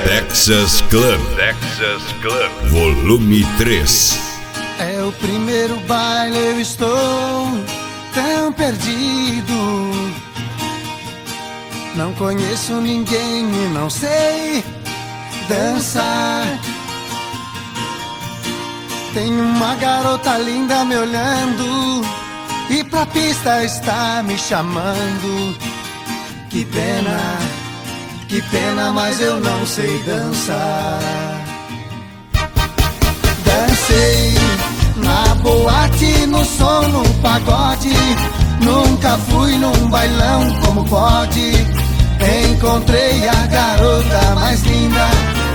Texas Club. Volume 3. É o primeiro baile, eu estou tão perdido. Não conheço ninguém e não sei dançar. Tem uma garota linda me olhando e pra pista está me chamando. Que pena, mas eu não sei dançar. Dancei na boate, no som, no pagode. Nunca fui num bailão, como pode? Encontrei a garota mais linda.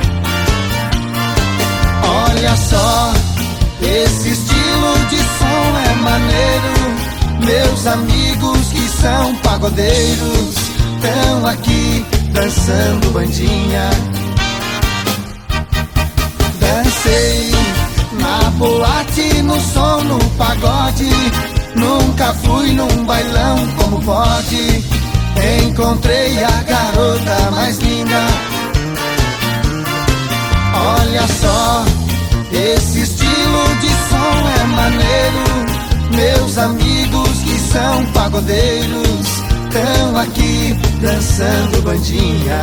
Olha só, esse estilo de som é maneiro. Meus amigos que são pagodeiros estão aqui dançando bandinha. Dancei na boate, no som, no pagode. Nunca fui num bailão, como pode? Encontrei a garota mais linda. Olha só, esse estilo de som é maneiro. Meus amigos que são pagodeiros estão aqui dançando bandinha.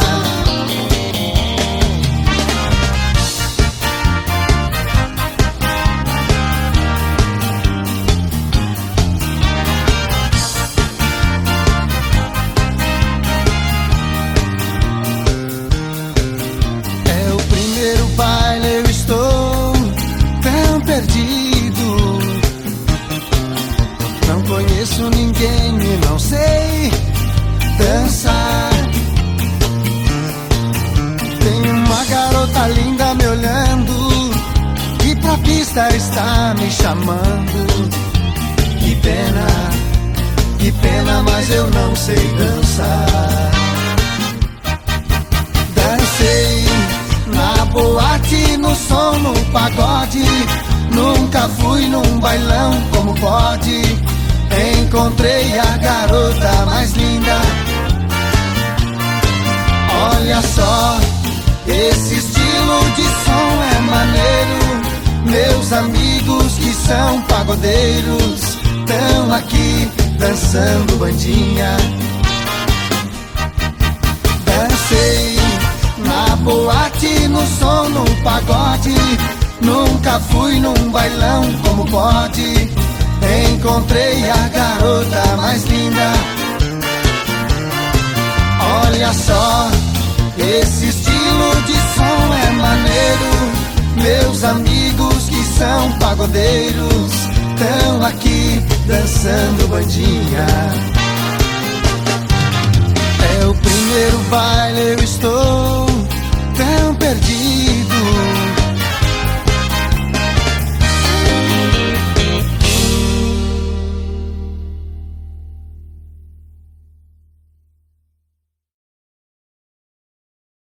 É o primeiro baile, eu estou tão perdido. Não conheço ninguém e não sei dançar. Tem uma garota linda me olhando e pra pista está me chamando. Que pena, mas eu não sei dançar. Dancei na boate, no som, no pagode. Nunca fui num bailão, como pode? Encontrei a garota mais linda. Olha só, esse estilo de som é maneiro. Meus amigos que são pagodeiros estão aqui dançando bandinha. Dancei na boate, no som, no pagode. Nunca fui num bailão, como pode? Encontrei a garota mais linda. Olha só, esse estilo de som é maneiro. Meus amigos que são pagodeiros estão aqui dançando bandinha. É o primeiro baile, eu estou